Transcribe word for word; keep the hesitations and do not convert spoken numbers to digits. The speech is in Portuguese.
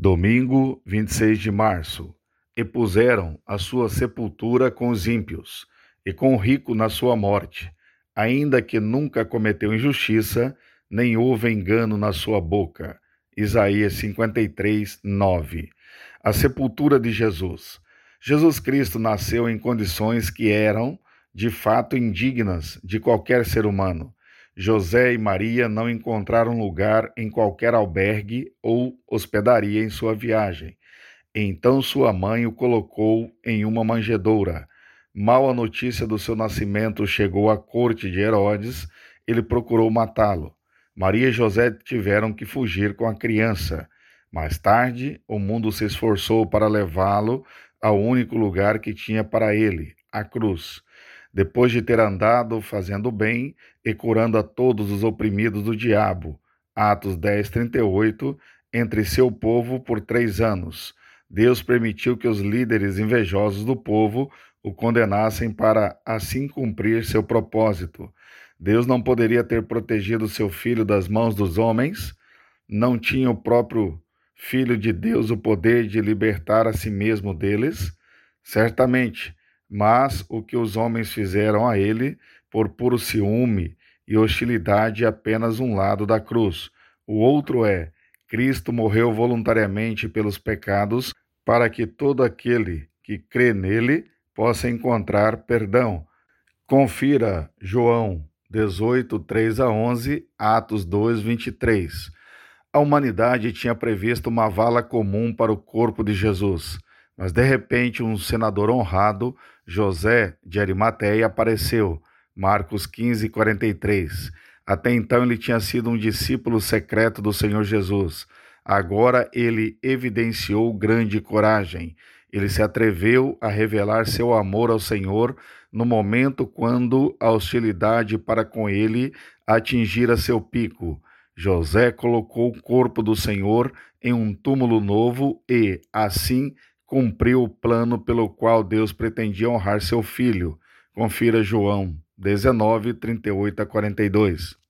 Domingo, vinte e seis de março. E puseram a sua sepultura com os ímpios, e com o rico na sua morte, ainda que nunca cometeu injustiça, nem houve engano na sua boca. Isaías cinquenta e três, nove. A sepultura de Jesus. Jesus Cristo nasceu em condições que eram, de fato, indignas de qualquer ser humano. José e Maria não encontraram lugar em qualquer albergue ou hospedaria em sua viagem. Então sua mãe o colocou em uma manjedoura. Mal a notícia do seu nascimento chegou à corte de Herodes, ele procurou matá-lo. Maria e José tiveram que fugir com a criança. Mais tarde, o mundo se esforçou para levá-lo ao único lugar que tinha para ele, a cruz. Depois de ter andado fazendo bem e curando a todos os oprimidos do diabo, Atos dez, trinta e oito, entre seu povo por três anos, Deus permitiu que os líderes invejosos do povo o condenassem para assim cumprir seu propósito. Deus não poderia ter protegido seu filho das mãos dos homens? Não tinha o próprio Filho de Deus o poder de libertar a si mesmo deles? Certamente. Mas o que os homens fizeram a ele, por puro ciúme e hostilidade, é apenas um lado da cruz. O outro é: Cristo morreu voluntariamente pelos pecados para que todo aquele que crê nele possa encontrar perdão. Confira João dezoito, três a onze, Atos dois, vinte e três. A humanidade tinha previsto uma vala comum para o corpo de Jesus, mas de repente um senador honrado, José de Arimateia, apareceu. Marcos quinze, quarenta e três. Até então ele tinha sido um discípulo secreto do Senhor Jesus. Agora ele evidenciou grande coragem. Ele se atreveu a revelar seu amor ao Senhor no momento quando a hostilidade para com ele atingira seu pico. José colocou o corpo do Senhor em um túmulo novo e, assim, cumpriu o plano pelo qual Deus pretendia honrar seu filho. Confira João dezenove, trinta e oito a quarenta e dois.